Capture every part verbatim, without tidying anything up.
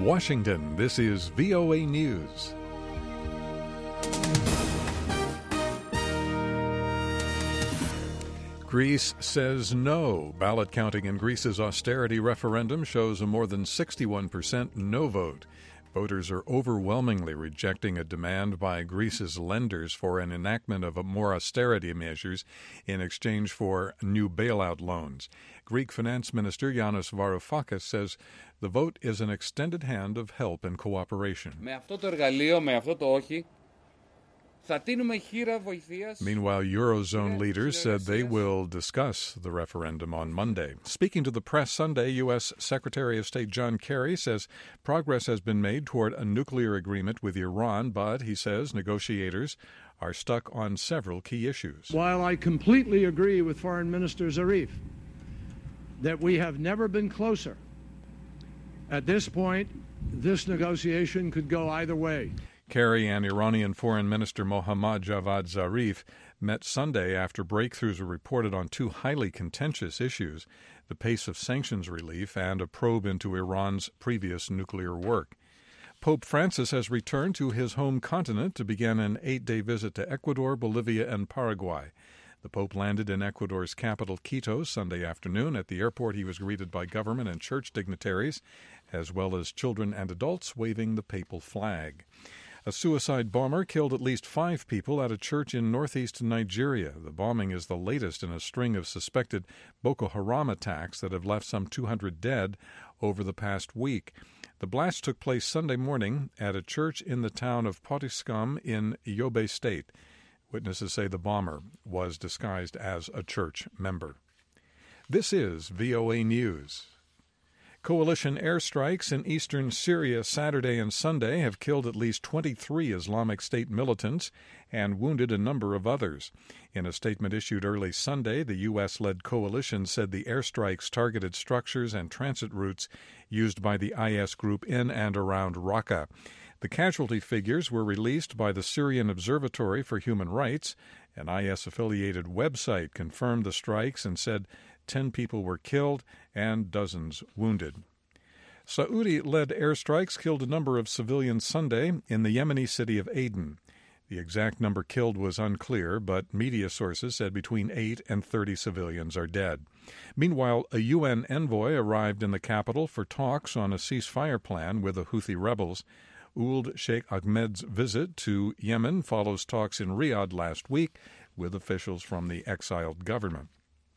Washington, this is V O A News. Greece says no. Ballot counting in Greece's austerity referendum shows a more than sixty-one percent no vote. Voters are overwhelmingly rejecting a demand by Greece's lenders for an enactment of more austerity measures in exchange for new bailout loans. Greek Finance Minister Yanis Varoufakis says the vote is an extended hand of help and cooperation. Με αυτό το εργαλείο, με αυτό το όχι, Meanwhile, Eurozone leaders said they will discuss the referendum on Monday. Speaking to the press Sunday, U S Secretary of State John Kerry says progress has been made toward a nuclear agreement with Iran, but he says negotiators are stuck on several key issues. While I completely agree with Foreign Minister Zarif that we have never been closer, at this point, this negotiation could go either way. Kerry and Iranian Foreign Minister Mohammad Javad Zarif met Sunday after breakthroughs were reported on two highly contentious issues, the pace of sanctions relief and a probe into Iran's previous nuclear work. Pope Francis has returned to his home continent to begin an eight-day visit to Ecuador, Bolivia, and Paraguay. The Pope landed in Ecuador's capital, Quito, Sunday afternoon. At the airport, he was greeted by government and church dignitaries, as well as children and adults waving the papal flag. A suicide bomber killed at least five people at a church in northeast Nigeria. The bombing is the latest in a string of suspected Boko Haram attacks that have left some two hundred dead over the past week. The blast took place Sunday morning at a church in the town of Potiskum in Yobe State. Witnesses say the bomber was disguised as a church member. This is V O A News. Coalition airstrikes in eastern Syria Saturday and Sunday have killed at least twenty-three Islamic State militants and wounded a number of others. In a statement issued early Sunday, the U S-led coalition said the airstrikes targeted structures and transit routes used by the I S group in and around Raqqa. The casualty figures were released by the Syrian Observatory for Human Rights. An I S-affiliated website confirmed the strikes and said ten people were killed and dozens wounded. Saudi-led airstrikes killed a number of civilians Sunday in the Yemeni city of Aden. The exact number killed was unclear, but media sources said between eight and thirty civilians are dead. Meanwhile, a U N envoy arrived in the capital for talks on a ceasefire plan with the Houthi rebels. Ould Sheikh Ahmed's visit to Yemen follows talks in Riyadh last week with officials from the exiled government.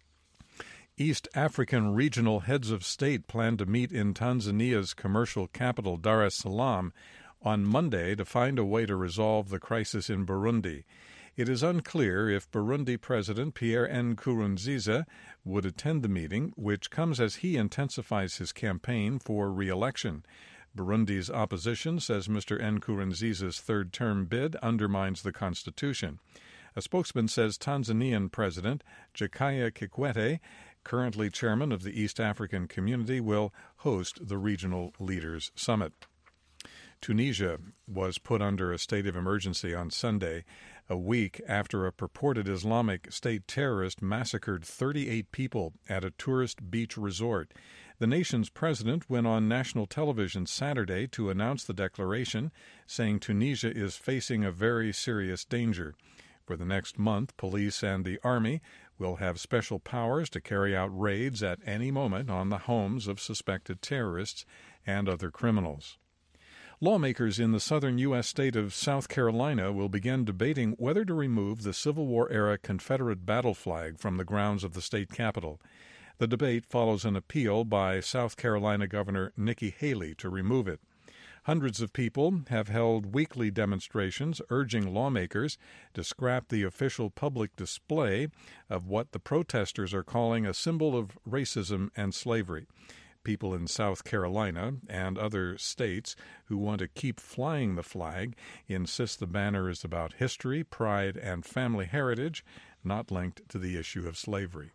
East African regional heads of state plan to meet in Tanzania's commercial capital, Dar es Salaam, on Monday to find a way to resolve the crisis in Burundi. It is unclear if Burundi President Pierre Nkurunziza would attend the meeting, which comes as he intensifies his campaign for re-election. Burundi's opposition says Mister Nkurunziza's third-term bid undermines the constitution. A spokesman says Tanzanian President Jakaya Kikwete, currently chairman of the East African Community, will host the Regional Leaders Summit. Tunisia was put under a state of emergency on Sunday, a week after a purported Islamic State terrorist massacred thirty-eight people at a tourist beach resort. The nation's president went on national television Saturday to announce the declaration, saying Tunisia is facing a very serious danger. For the next month, police and the army will have special powers to carry out raids at any moment on the homes of suspected terrorists and other criminals. Lawmakers in the southern U S state of South Carolina will begin debating whether to remove the Civil War-era Confederate battle flag from the grounds of the state capitol. The debate follows an appeal by South Carolina Governor Nikki Haley to remove it. Hundreds of people have held weekly demonstrations urging lawmakers to scrap the official public display of what the protesters are calling a symbol of racism and slavery. People in South Carolina and other states who want to keep flying the flag insist the banner is about history, pride, and family heritage, not linked to the issue of slavery.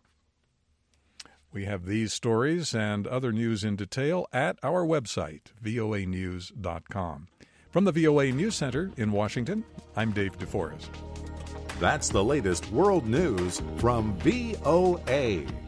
We have these stories and other news in detail at our website, V O A news dot com. From the V O A News Center in Washington, I'm Dave DeForest. That's the latest world news from V O A.